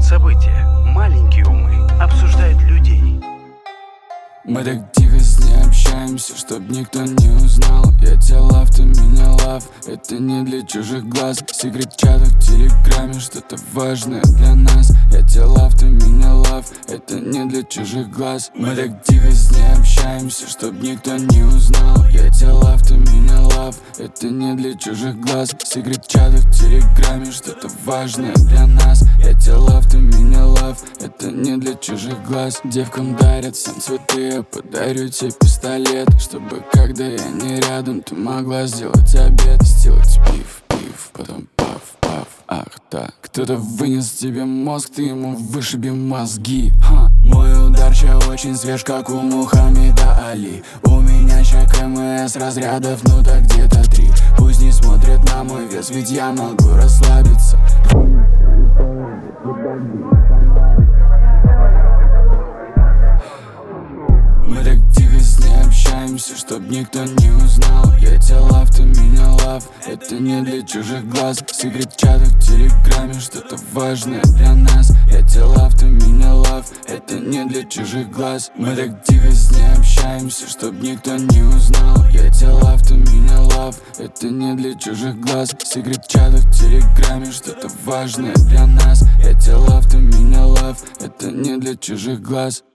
события. Маленькие умы обсуждают людей. Мы так тихо с ней общаемся, чтоб никто не узнал. Я тебя лав, ты меня лав, это не для чужих глаз. Секрет-чаты в телеграме, что-то важное для нас. Я тебя лав, ты меня лав, это не для чужих глаз. Мы так тихо с ней общаемся, чтоб никто не узнал. Я тебя лав, ты меня лав, это не для чужих глаз. Секрет-чаты в телеграме, что-то важное для нас. Я тебя лав, ты меня лав, это не для чужих глаз. Девкам дарят всем цветы, я подарю тебе пистолет, чтобы когда я не рядом, ты могла сделать обед. Сделать пиф-пиф, потом паф-паф. Ах да, кто-то вынес тебе мозг, ты ему вышиби мозги. Мой удар ща очень свеж, как у Мухаммеда Али. У меня ща КМС разрядов, ну так где-то 3. Пусть не смотрят на мой вес, ведь я могу расслабиться. Мы так тихо с ней общаемся, чтоб никто не узнал. Я тебя лав, ты меня лав, это не для чужих глаз. Секрет-чаты в телеграме, что-то важное для нас. Я тебя лав, ты меня лав, это не для чужих глаз. Мы так тихо с ней общаемся, чтоб никто не узнал. Я тебя лав, ты меня лав, это не для чужих глаз. Секрет-чаты в телеграме, что-то важное для нас. Я тебя лав, ты меня лав, это не для чужих глаз.